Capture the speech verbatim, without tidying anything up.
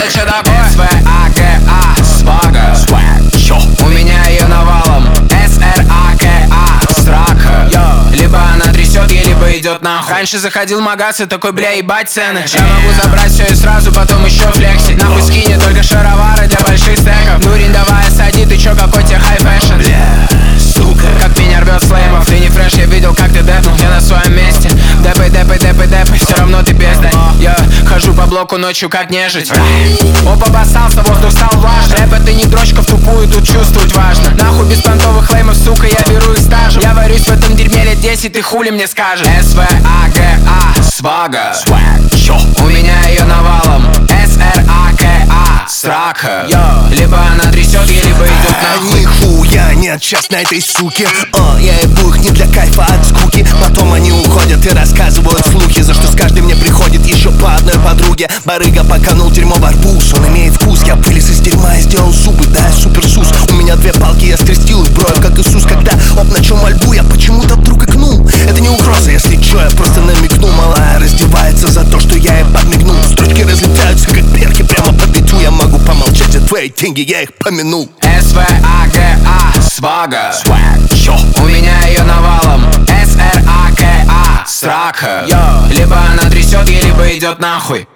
это что такое? эс вэ а гэ а, свага, у меня ее навалом. эс эр а ка а, срака. Либо она трясет, ей, либо идет нахуй. Раньше заходил в магаз и такой, бля, ебать цены. Я могу забрать все и сразу, потом еще флексить. Нахуй скинет только шаровары для больших стеков. Нурин, давай осади, ты чё, какой тебе хай фэшн? Бля, сука, как меня рвет с флеймов. Ты не фреш, я видел, как ты депнул. Я на своем месте. Депай, депай, депай, депай, все равно ты бездай. Я хожу по блоку ночью, как нежить. Опа, обоссался, воздух стал влажным. Рэп это не дрочка в тупую, тут чувствовать важно. Нахуй без понтовых флеймов, сука, я беру их стажем. Я варюсь в этом дерьме лет десять, ты хули мне скажешь? эс вэ а гэ а, свага, у меня ее навалом. эс эр а ка а, срака. Либо она трясет, ей, либо идет нахуй. Нихуя нет сейчас на этой суке. О, я ебу их не для кайфа, от скуки. Потом они уходят и рассказывают слухи, за что с каждым мне приходит еще по одной подруге. Барыга поканул дерьмо в арбуз, он имеет вкус. Я вылез из дерьма и сделал зубы, да, я супер сус. У меня две палки, я скрестил их броем, как Иисус. Когда оп, начал мольбу, я почему-то вдруг икнул. Это не угроза, если чё, я просто намекну. Малая раздевается за то, что я ей подмигнул. Строчки разлетаются, как перки, прямо по биту. Я могу помолчать, за твои деньги я их помянул. эс вэ а гэ а, свага, у меня ее навалом. эс эр а ка а, срака. Либо она трясет, ей, либо идет нахуй.